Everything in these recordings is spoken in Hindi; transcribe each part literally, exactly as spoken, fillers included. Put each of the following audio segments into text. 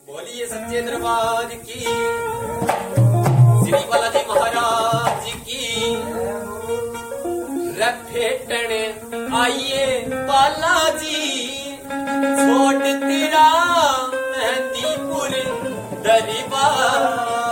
बोलिए सच्चे दरबार की, श्री बालाजी महाराज की। रफेटने आइए बालाजी, छोड़ तेरा मेहंदीपुर दरबार।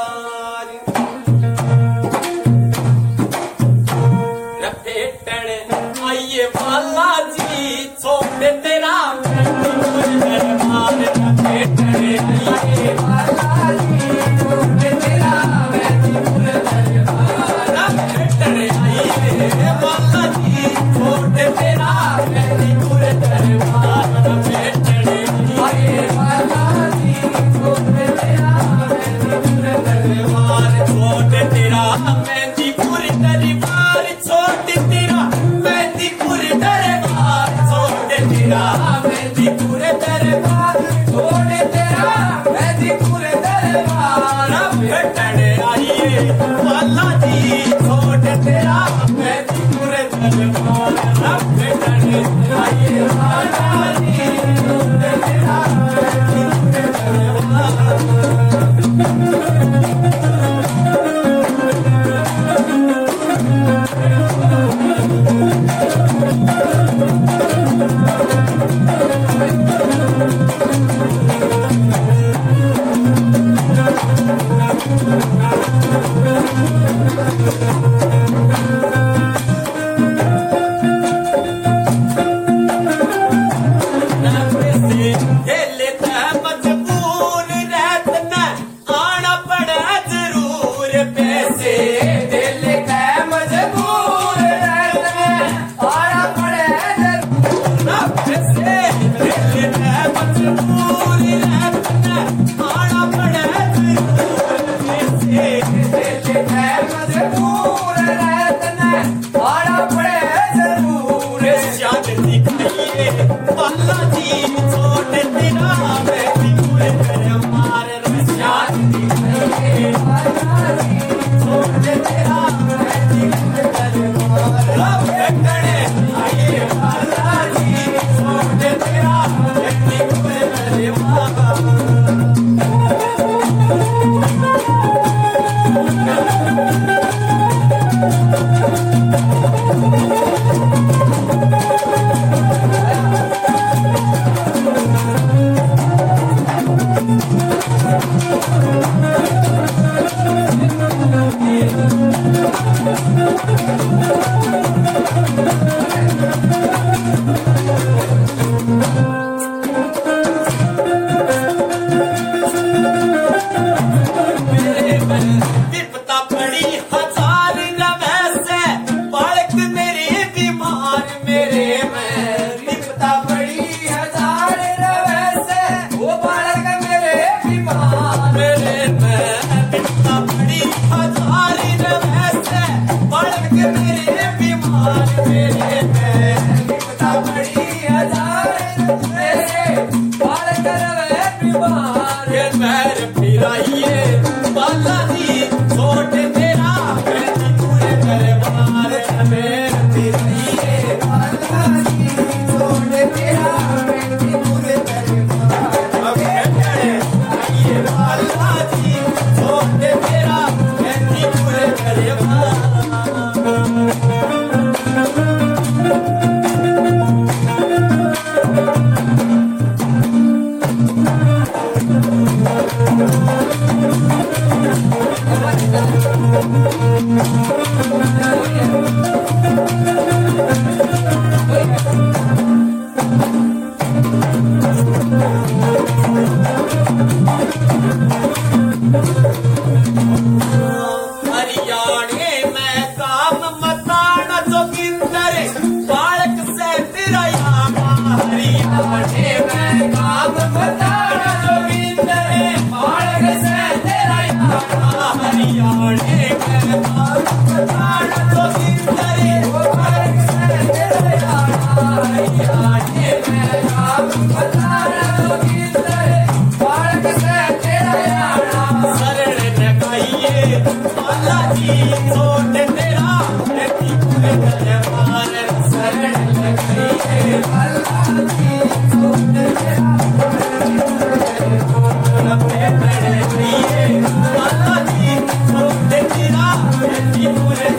रफेटने आइए बालाजी, छोड़ तेरा मेहंदीपुर दरबार। रफेटने आइए बालाजी, छोड़ तेरा मेहंदीपुर दरबार। रफेटने आइए बालाजी, छोड़ तेरा मेहंदीपुर दरबार। रफेटने आइए बालाजी, छोड़ तेरा मेहंदीपुर दरबार। छोड़ तेरा मेहंदीपुर दरबार, छोड़ तेरा मेहंदीपुर दरबार। छोड़ तेरा मेहंदीपुर दरबार, छोड़ तेरा मेहंदीपुर दरबार। रफेटने आइए बालाजी, छोड़ तेरा मेहंदीपुर दरबार। रफेटने आइए बालाजी, छोड़ तेरा मेहंदीपुर दरबार।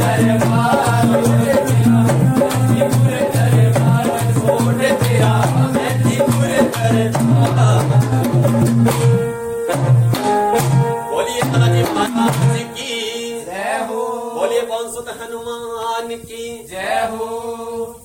दरबार मेहंदीपुर दरबार छोड़ तेरा मेहंदीपुर दरबार। बोलिए दादाजी महाराज की जय हो, बोलिए पवन सुत हनुमान की जय हो।